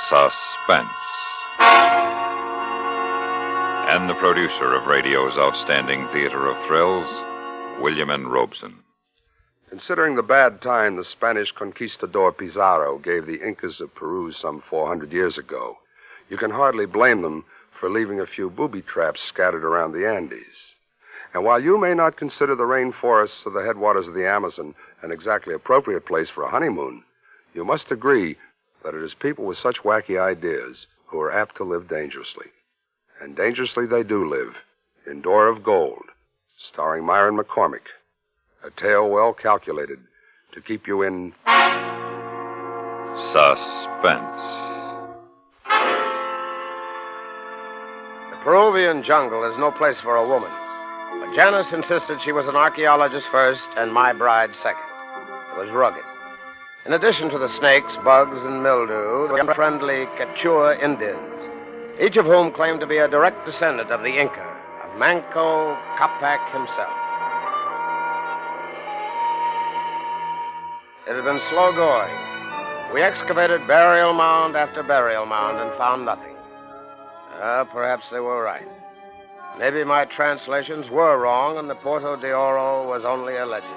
Suspense. And the producer of radio's outstanding theater of thrills, William N. Robeson. Considering the bad time the Spanish conquistador Pizarro gave the Incas of Peru some 400 years ago, you can hardly blame them for leaving a few booby traps scattered around the Andes. And while you may not consider the rainforests of the headwaters of the Amazon an exactly appropriate place for a honeymoon, you must agree that it is people with such wacky ideas who are apt to live dangerously. And dangerously they do live in Door of Gold, starring Myron McCormick. A tale well calculated to keep you in suspense. The Peruvian jungle is no place for a woman. But Janice insisted she was an archaeologist first and my bride second. It was rugged. In addition to the snakes, bugs, and mildew, there were friendly Quechua Indians, each of whom claimed to be a direct descendant of the Inca, of Manco Capac himself. It had been slow going. We excavated burial mound after burial mound and found nothing. Perhaps they were right. Maybe my translations were wrong and the Porto de Oro was only a legend.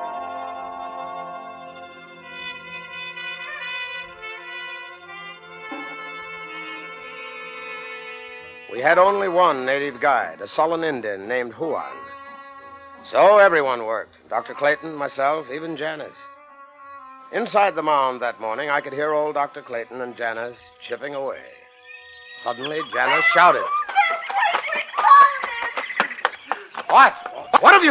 We had only one native guide, a sullen Indian named Juan. So everyone worked. Dr. Clayton, myself, even Janice. Inside the mound that morning, I could hear old Dr. Clayton and Janice chipping away. Suddenly, Janice shouted. What? What have you...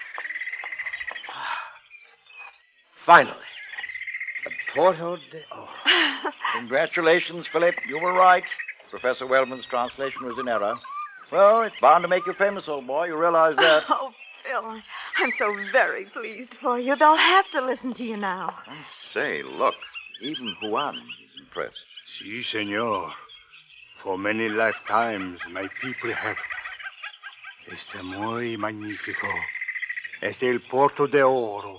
Finally. The Porto de Oro. Congratulations, Philip. You were right. Professor Wellman's translation was in error. Well, it's bound to make you famous, old boy. You realize that. Oh, Phil, I'm so very pleased for you. They'll have to listen to you now. I say, look, even Juan is impressed. Si, senor. For many lifetimes, my people have... Este muy magnífico. Es el Porto de Oro.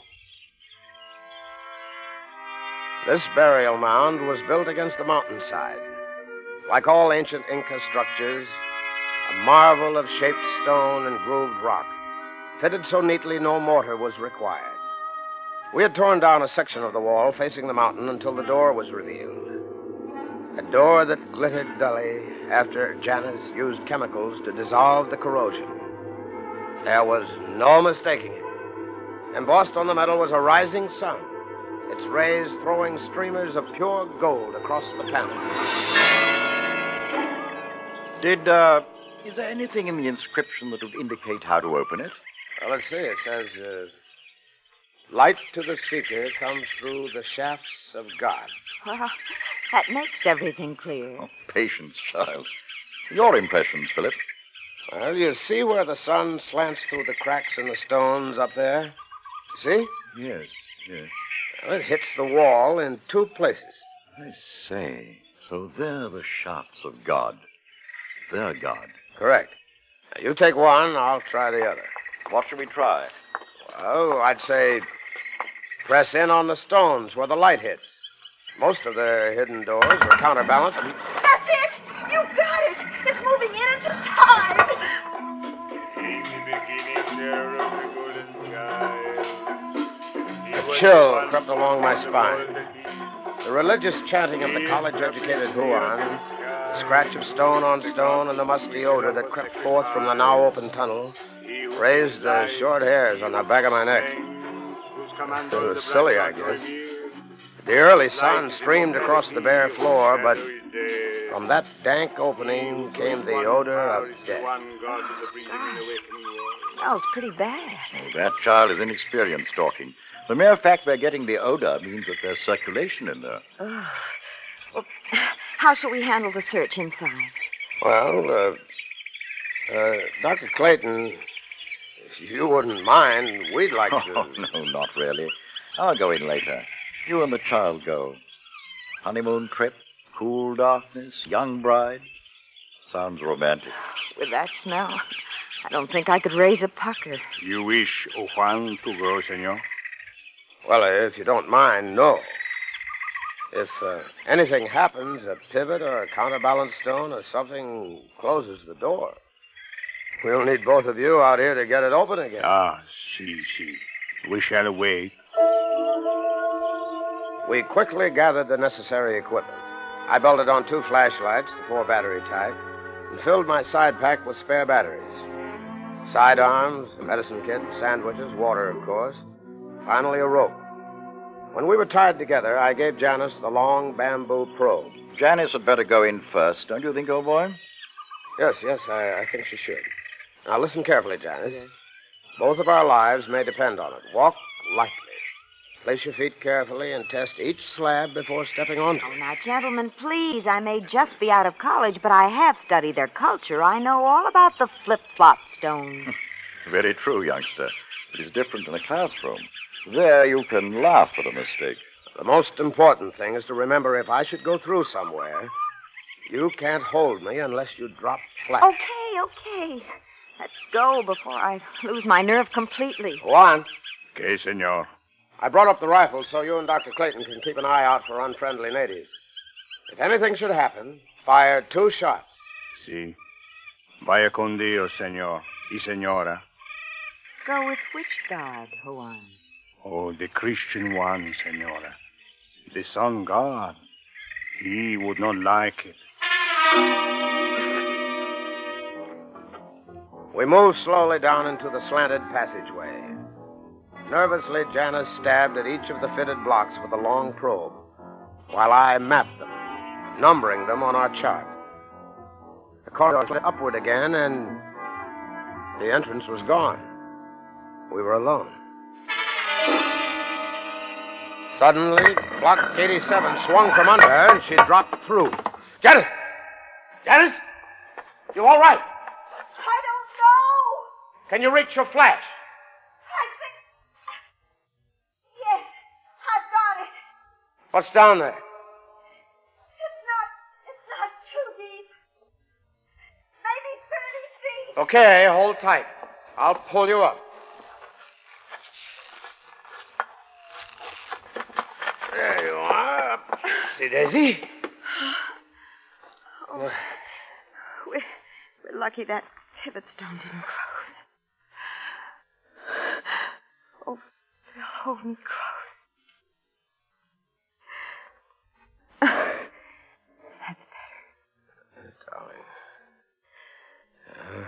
This burial mound was built against the mountainside. Like all ancient Inca structures, a marvel of shaped stone and grooved rock, fitted so neatly no mortar was required. We had torn down a section of the wall facing the mountain until the door was revealed. A door that glittered dully after Janice used chemicals to dissolve the corrosion. There was no mistaking it. Embossed on the metal was a rising sun, its rays throwing streamers of pure gold across the panel. Is there anything in the inscription that would indicate how to open it? Well, let's see. It says, light to the seeker comes through the shafts of God. Well, that makes everything clear. Oh, patience, child. Your impressions, Philip. Well, you see where the sun slants through the cracks in the stones up there? See? Yes. Well, it hits the wall in two places. I say, so they're the shafts of God. Their God. Correct. Now, you take one, I'll try the other. What should we try? Well, I'd say press in on the stones where the light hits. Most of the hidden doors were counterbalanced. That's it! You got it! It's moving in into time! A chill crept along my spine. The religious chanting of the college-educated Juan, the scratch of stone on stone, and the musty odor that crept forth from the now-open tunnel raised the short hairs on the back of my neck. It was silly, I guess. The early sun streamed across the bare floor, but from that dank opening came the odor of death. Smells pretty bad. Oh, that child is inexperienced talking. The mere fact we're getting the odor means that there's circulation in there. Oh. Well, how shall we handle the search inside? Well, Dr. Clayton, if you wouldn't mind, we'd like to... Oh, no, not really. I'll go in later. You and the child go. Honeymoon trip, cool darkness, young bride. Sounds romantic. With that smell, I don't think I could raise a pucker. You wish Juan to go, senor? Well, if you don't mind, no. If anything happens, a pivot or a counterbalance stone or something closes the door, we'll need both of you out here to get it open again. Ah, see. We shall wait. We quickly gathered the necessary equipment. I bolted on 2 flashlights, the 4-battery type, and filled my side pack with spare batteries. Sidearms, a medicine kit, sandwiches, water, of course. Finally, a rope. When we were tied together, I gave Janice the long bamboo probe. Janice had better go in first, don't you think, old boy? Yes, I think she should. Now, listen carefully, Janice. Yes. Both of our lives may depend on it. Walk lightly. Place your feet carefully and test each slab before stepping onto it. Oh, now, gentlemen, please. I may just be out of college, but I have studied their culture. I know all about the flip-flop stones. Very true, youngster. It is different in a classroom. There you can laugh at a mistake. The most important thing is to remember if I should go through somewhere, you can't hold me unless you drop flat. Okay. Let's go before I lose my nerve completely. Go on. Okay, senor. I brought up the rifle so you and Dr. Clayton can keep an eye out for unfriendly natives. If anything should happen, fire 2 shots. Si. Vaya con Dios, senor y senora. Go with which God, Juan? Oh, the Christian one, senora. The sun god. He would not like it. We moved slowly down into the slanted passageway. Nervously, Janice stabbed at each of the fitted blocks with a long probe, while I mapped them, numbering them on our chart. The corridor slid upward again, and the entrance was gone. We were alone. Suddenly, Block 87 swung from under her, and she dropped through. Janice! You all right? I don't know. Can you reach your flash? I think... Yes, I've got it. What's down there? It's not too deep. Maybe 30 feet. Okay, hold tight. I'll pull you up. There you are. See, Daisy? Oh, we're lucky that pivot stone didn't close. Oh, Phil, hold me close. That's better. Darling.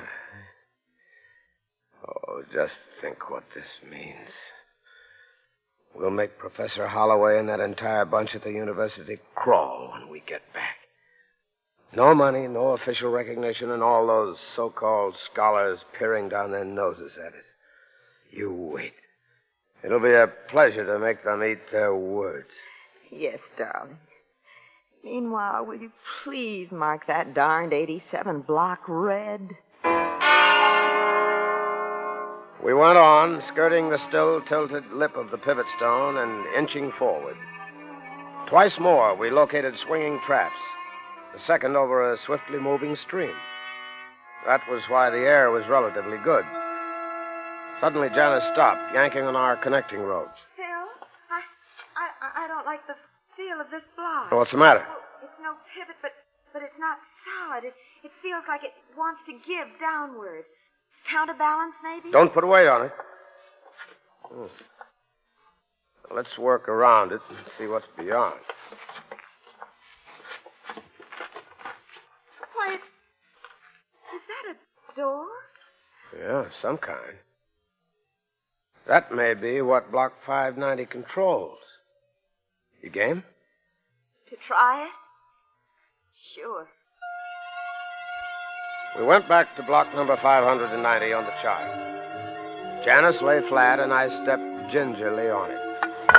Oh, just think what this means. We'll make Professor Holloway and that entire bunch at the university crawl when we get back. No money, no official recognition, and all those so-called scholars peering down their noses at us. You wait. It'll be a pleasure to make them eat their words. Yes, darling. Meanwhile, will you please mark that darned 87 block red? We went on, skirting the still tilted lip of the pivot stone and inching forward. Twice more, we located swinging traps, the second over a swiftly moving stream. That was why the air was relatively good. Suddenly, Janice stopped, yanking on our connecting ropes. Phil, I don't like the feel of this block. What's the matter? Oh, it's no pivot, but it's not solid. It feels like it wants to give downward. Counterbalance, maybe? Don't put a weight on it. Let's work around it and see what's beyond. Why, is that a door? Yeah, some kind. That may be what Block 590 controls. You game? To try it? Sure. We went back to block number 590 on the chart. Janice lay flat, and I stepped gingerly on it.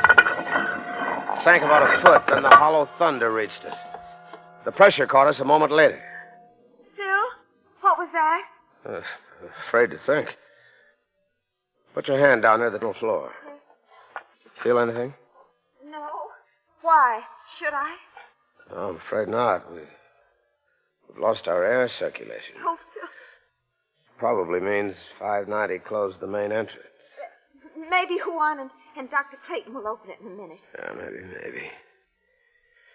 Sank about a foot, then the hollow thunder reached us. The pressure caught us a moment later. Phil, what was that? Afraid to think. Put your hand down near the little floor. Feel anything? No. Why? Should I? No, I'm afraid not. We've lost our air circulation. Oh, Phil. Probably means 590 closed the main entrance. Maybe Juan and Dr. Clayton will open it in a minute. Yeah, maybe.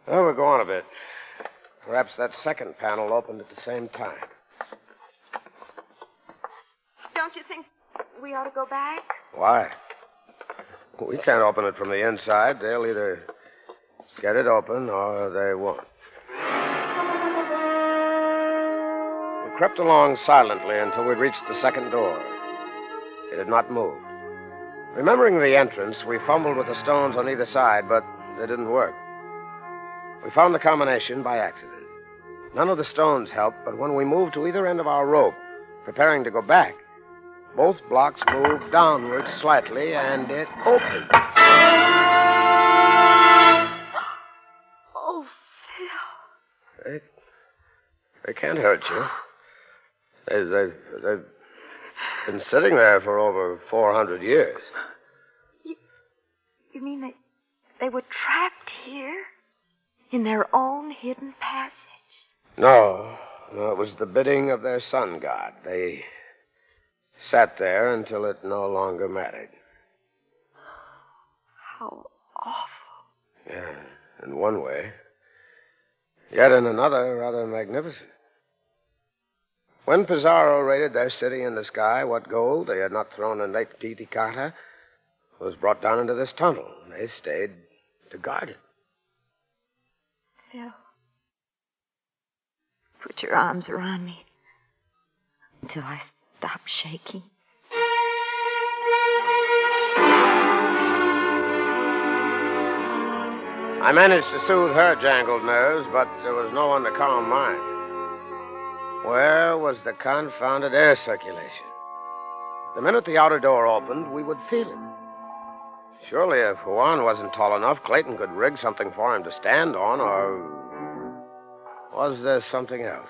Well, we'll go on a bit. Perhaps that second panel opened at the same time. Don't you think we ought to go back? Why? We can't open it from the inside. They'll either get it open or they won't. We crept along silently until we reached the second door. It had not moved. Remembering the entrance, we fumbled with the stones on either side, but they didn't work. We found the combination by accident. None of the stones helped, but when we moved to either end of our rope, preparing to go back, both blocks moved downward slightly, and it opened. Oh, Phil. They can't hurt you. They've been sitting there for over 400 years. You mean they were trapped here? In their own hidden passage? No, it was the bidding of their sun god. They sat there until it no longer mattered. How awful. Yeah, in one way. Yet in another, rather magnificent. When Pizarro raided their city in the sky, what gold they had not thrown in Lake Titicaca was brought down into this tunnel, and they stayed to guard it. Phil, put your arms around me until I stop shaking. I managed to soothe her jangled nerves, but there was no one to calm mine. Where was the confounded air circulation? The minute the outer door opened, we would feel it. Surely, if Juan wasn't tall enough, Clayton could rig something for him to stand on, or was there something else?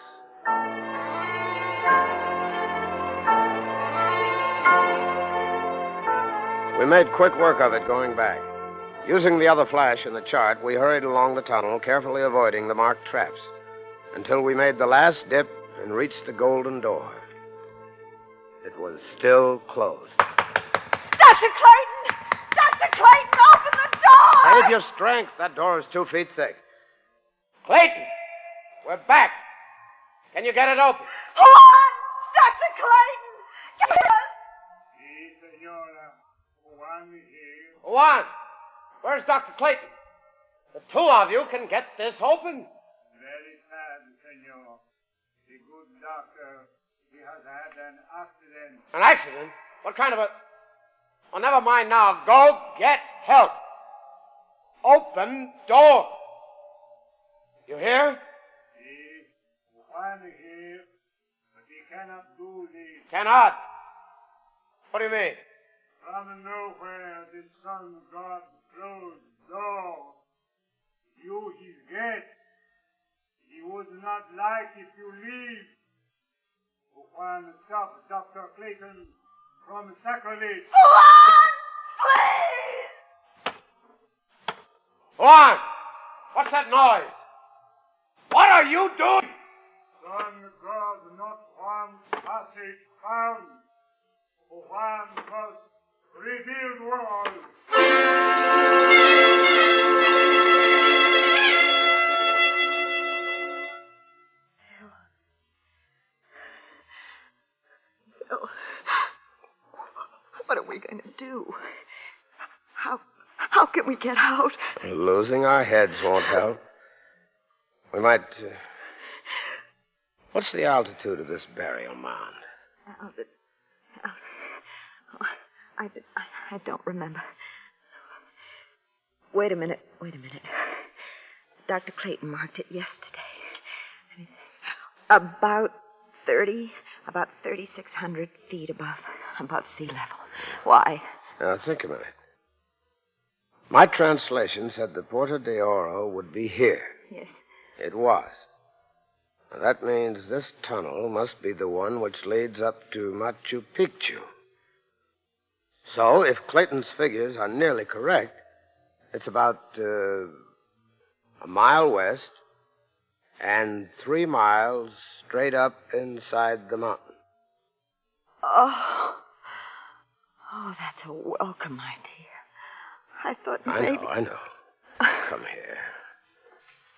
We made quick work of it going back. Using the other flash in the chart, we hurried along the tunnel, carefully avoiding the marked traps, until we made the last dip and reached the golden door. It was still closed. Dr. Clayton! Dr. Clayton, open the door! Save your strength. That door is 2 feet thick. Clayton! We're back. Can you get it open? Juan! Dr. Clayton! Get us! Sí, señora. Juan is here. Juan! Where's Dr. Clayton? The two of you can get this open. Very sad, senor. The good doctor, he has had an accident. An accident? What kind of a... Oh, never mind now. Go get help. Open door. You hear? Sí, Juan is here, but he cannot do this. Cannot. What do you mean? From nowhere, the sun god closed door. You, his guest. He would not like if you leave. Juan, stop Dr. Clayton from sacrilege. Juan! Please! Juan! What's that noise? What are you doing? Sun God, not Juan's passage found. Juan must rebuild walls. Phil, what are we going to do? How can we get out? Losing our heads won't help. We might... What's the altitude of this burial mound? I don't remember. Wait a minute. Dr. Clayton marked it yesterday. About 3,600 feet above sea level. Why? Now, think a minute. My translation said the Puerto de Oro would be here. Yes. It was. Now, that means this tunnel must be the one which leads up to Machu Picchu. So, if Clayton's figures are nearly correct, it's about a mile west and 3 miles straight up inside the mountain. Oh, that's a welcome idea. I thought maybe... I know. Come here.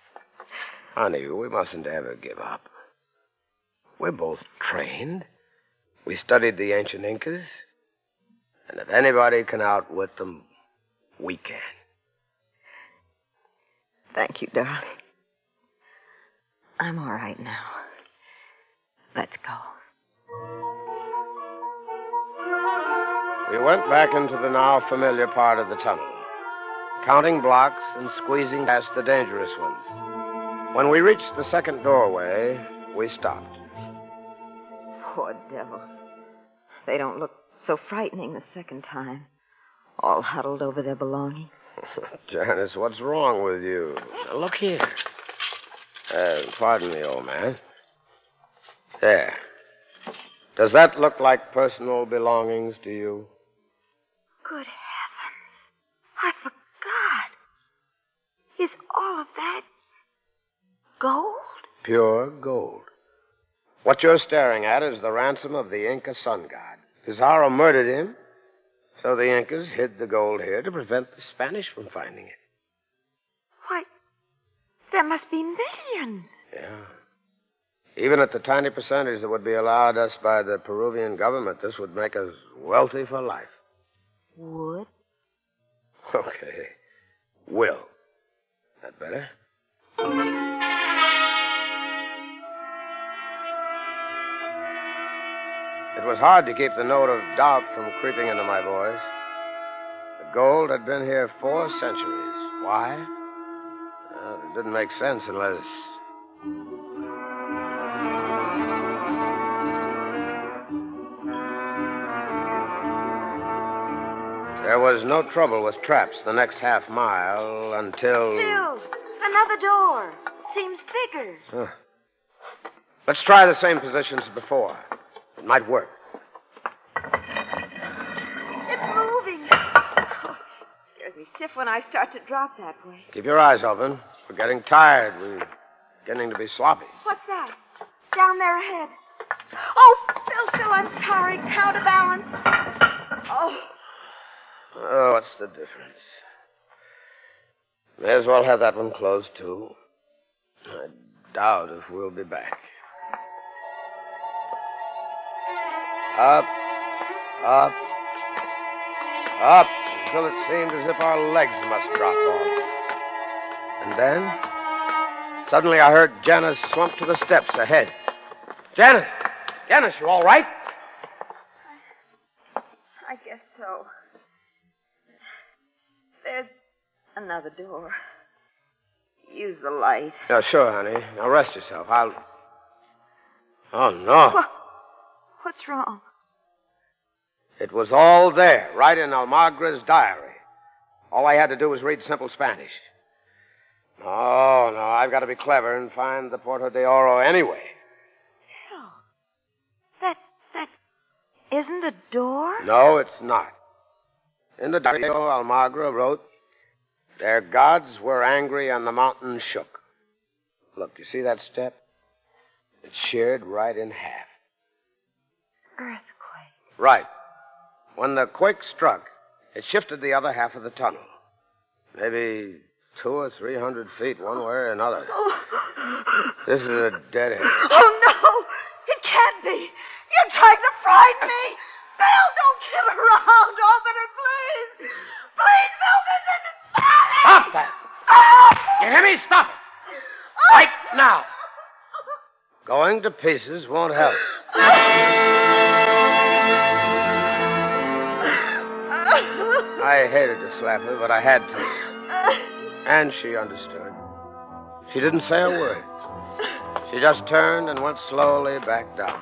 Honey, we mustn't ever give up. We're both trained. We studied the ancient Incas. And if anybody can outwit them, we can. Thank you, darling. I'm all right now. Let's go. We went back into the now familiar part of the tunnel, counting blocks and squeezing past the dangerous ones. When we reached the second doorway, we stopped. Poor devils. They don't look so frightening the second time. All huddled over their belongings. Janice, what's wrong with you? Now, look here. Pardon me, old man. There. Does that look like personal belongings to you? Good heavens. I forgot. Is all of that gold? Pure gold. What you're staring at is the ransom of the Inca sun god. Pizarro murdered him, so the Incas hid the gold here to prevent the Spanish from finding it. Why, there must be millions. Yeah. Even at the tiny percentage that would be allowed us by the Peruvian government, this would make us wealthy for life. Would? Okay. Will. That better? It was hard to keep the note of doubt from creeping into my voice. The gold had been here 4 centuries. Why? Well, it didn't make sense unless... There was no trouble with traps the next half mile until... Still, another door. Seems bigger. Huh. Let's try the same positions as before. It might work. It's moving. Oh, scares me stiff when I start to drop that way. Keep your eyes open. We're getting tired. We're beginning to be sloppy. What's that? Down there ahead. Oh, Phil, I'm sorry. Counterbalance. Oh, what's the difference? May as well have that one closed, too. I doubt if we'll be back. Up, up, up, until it seemed as if our legs must drop off. And then, suddenly I heard Janice slump to the steps ahead. Janice! Janice, you all right? I guess so. There's another door. Use the light. Yeah, sure, honey. Now rest yourself. Oh, no. What's wrong? It was all there, right in Almagra's diary. All I had to do was read simple Spanish. No, I've got to be clever and find the Puerto de Oro anyway. Phil, that isn't a door? No, it's not. In the diary, Almagra wrote, "Their gods were angry and the mountain shook." Look, you see that step? It's sheared right in half. Earthquake. Right. When the quake struck, it shifted the other half of the tunnel. Maybe 200 or 300 feet one way or another. Oh. This is a dead end. Oh, no! It can't be! You're trying to frighten me! Phil, don't kill around! Oh, but please! Please, Phil, this isn't funny! Stop that! You hear me? Stop it! Right now! Going to pieces won't help. I hated to slap her, but I had to. And she understood. She didn't say a word. She just turned and went slowly back down.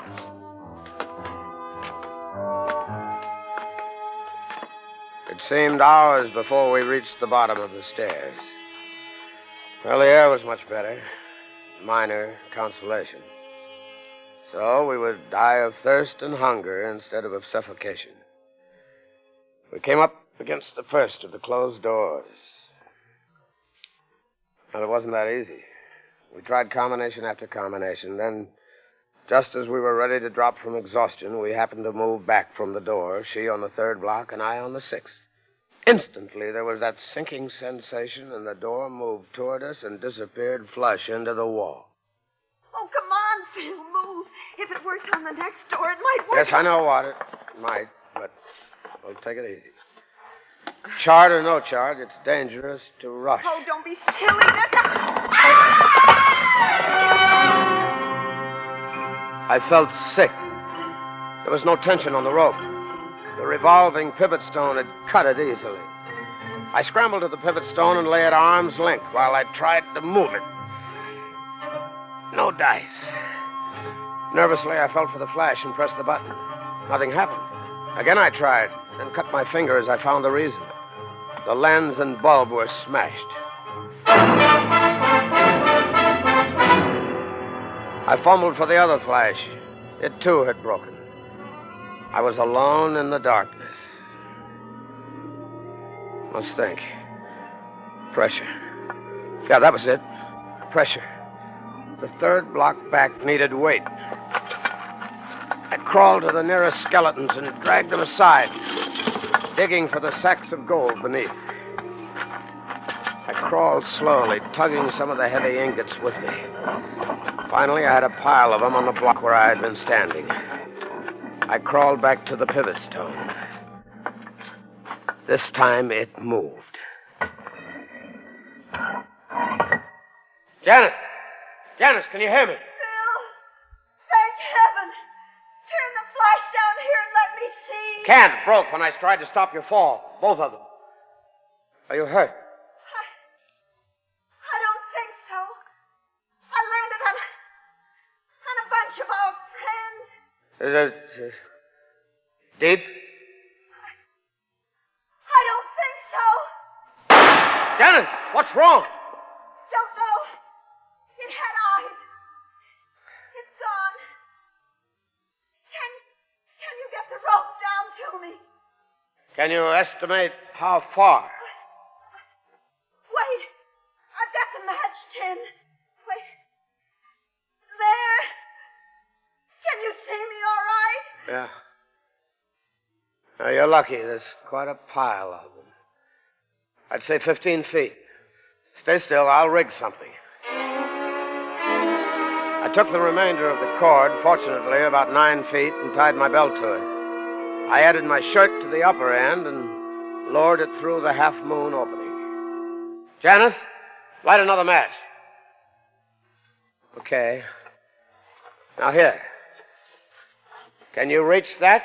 It seemed hours before we reached the bottom of the stairs. Well, the air was much better. Minor consolation. So we would die of thirst and hunger instead of suffocation. We came up against the first of the closed doors. And it wasn't that easy. We tried combination after combination. Then, just as we were ready to drop from exhaustion, we happened to move back from the door, she on the 3rd block and I on the 6th. Instantly, there was that sinking sensation, and the door moved toward us and disappeared flush into the wall. Oh, come on, Phil, move. If it works on the next door, it might work. Yes, I know what it might, but we'll take it easy. Charge or no charge, it's dangerous to rush. Oh, don't be silly. I felt sick. There was no tension on the rope. The revolving pivot stone had cut it easily. I scrambled to the pivot stone and lay at arm's length while I tried to move it. No dice. Nervously, I felt for the flash and pressed the button. Nothing happened. Again, I tried and cut my finger as I found the reason. The lens and bulb were smashed. I fumbled for the other flash. It, too, had broken. I was alone in the darkness. Must think. Pressure. Yeah, that was it. Pressure. The third block back needed weight. I crawled to the nearest skeletons and dragged them aside, digging for the sacks of gold beneath. I crawled slowly, tugging some of the heavy ingots with me. Finally, I had a pile of them on the block where I had been standing. I crawled back to the pivot stone. This time it moved. Janice! Janice, can you hear me? Phil, thank heaven. Turn the flash down here and let me see. Can't. Broke when I tried to stop your fall. Both of them. Are you hurt? I don't think so. I landed on a bunch of old friends. Is it deep? I don't think so. Janice, what's wrong? Don't know. It had eyes. It's gone. Can you get the rope down to me? Can you estimate how far? Wait. I've got the match tin. Wait. There. Can you see me all right? Yeah. Now, you're lucky. There's quite a pile of them. I'd say 15 feet. Stay still. I'll rig something. I took the remainder of the cord, fortunately about 9 feet, and tied my belt to it. I added my shirt to the upper end and lowered it through the half-moon opening. Janice, light another match. Okay. Now, here. Can you reach that?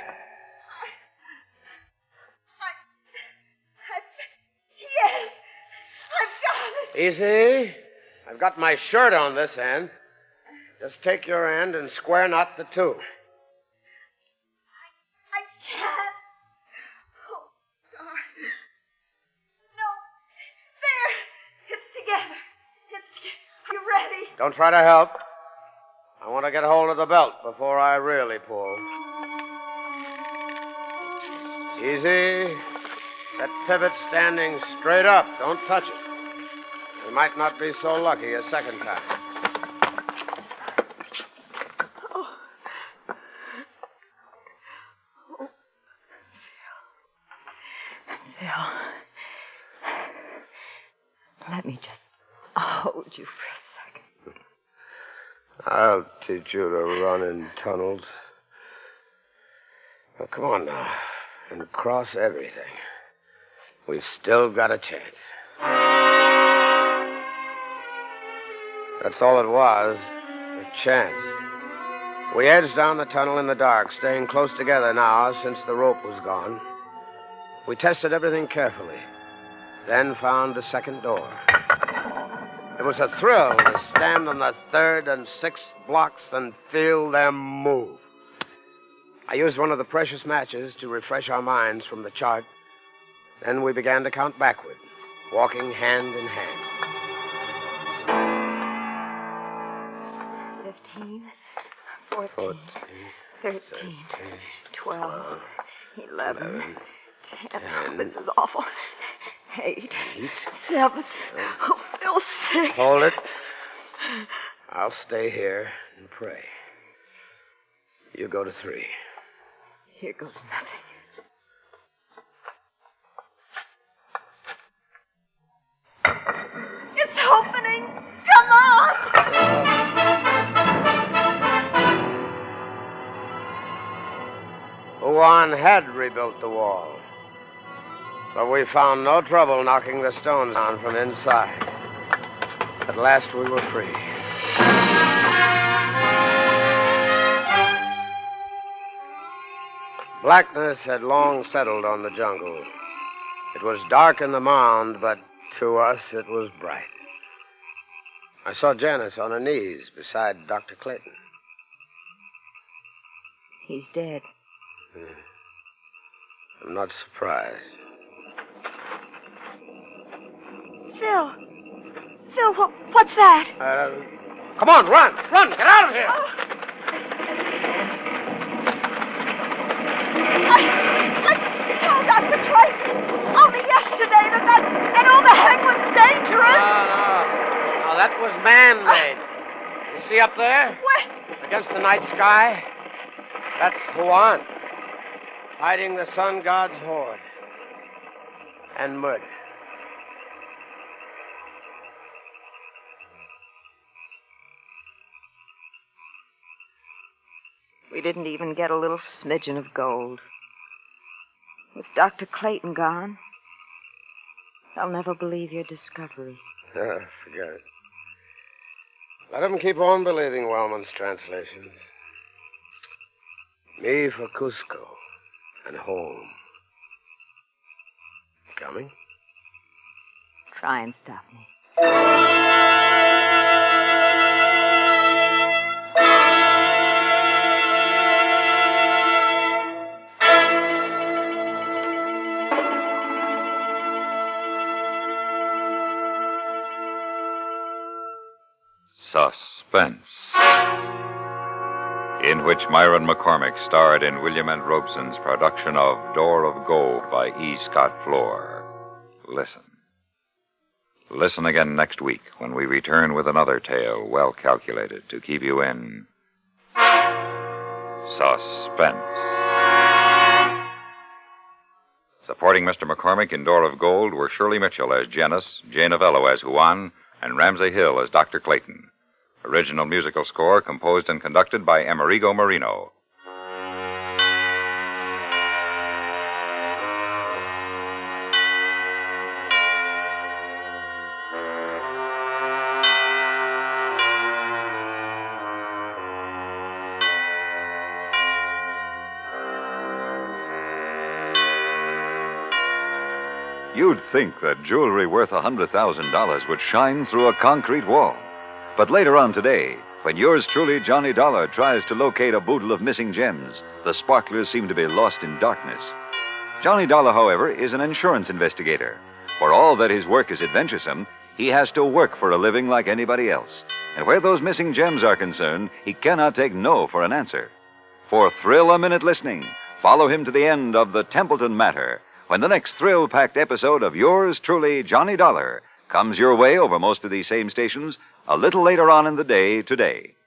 Yes. I've got it. Easy. I've got my shirt on this end. Just take your end and square knot the two. I can't. Oh, darn. No. There. It's together. Are you ready? Don't try to help. I want to get hold of the belt before I really pull. Easy. That pivot standing straight up. Don't touch it. We might not be so lucky a second time. Phil. Let me just hold you for a second. I'll teach you to run in tunnels. Well, come on now. And cross everything. We've still got a chance. That's all it was. A chance. We edged down the tunnel in the dark, staying close together now since the rope was gone. We tested everything carefully, then found the second door. It was a thrill to stand on the third and sixth blocks and feel them move. I used one of the precious matches to refresh our minds from the chart. Then we began to count backward, walking hand in hand. 15, 14, 13, 12, 11, 10. Oh, this is awful. 8, 7. Oh, Phil, 6. Hold it. I'll stay here and pray. You go to 3. Here goes nothing. Huan had rebuilt the wall. But we found no trouble knocking the stones down from inside. At last we were free. Blackness had long settled on the jungle. It was dark in the mound, but to us it was bright. I saw Janice on her knees beside Dr. Clayton. He's dead. I'm not surprised. Phil. Phil, what's that? Come on, run! Run! Get out of here! I told Dr. Clayton only yesterday that overhead was dangerous. No, that was man-made. You see up there? Where? Against the night sky? That's Huan, hiding the sun god's horde. And murder. We didn't even get a little smidgen of gold. With Dr. Clayton gone, they'll never believe your discovery. Forget it. Let them keep on believing Wellman's translations. Me for Cusco and home. Coming? Try and stop me. Suspense, in which Myron McCormick starred in William N. Robeson's production of Door of Gold by E. Scott Floor. Listen. Listen again next week when we return with another tale well calculated to keep you in suspense. Supporting Mr. McCormick in Door of Gold were Shirley Mitchell as Janice, Jay Novello as Huan, and Ramsey Hill as Dr. Clayton. Original musical score composed and conducted by Amerigo Marino. You'd think that jewelry worth $100,000 would shine through a concrete wall. But later on today, when yours truly, Johnny Dollar, tries to locate a boodle of missing gems, the sparklers seem to be lost in darkness. Johnny Dollar, however, is an insurance investigator. For all that his work is adventuresome, he has to work for a living like anybody else. And where those missing gems are concerned, he cannot take no for an answer. For thrill-a-minute listening, follow him to the end of the Templeton Matter, when the next thrill-packed episode of yours truly, Johnny Dollar, comes your way over most of these same stations a little later on in the day today.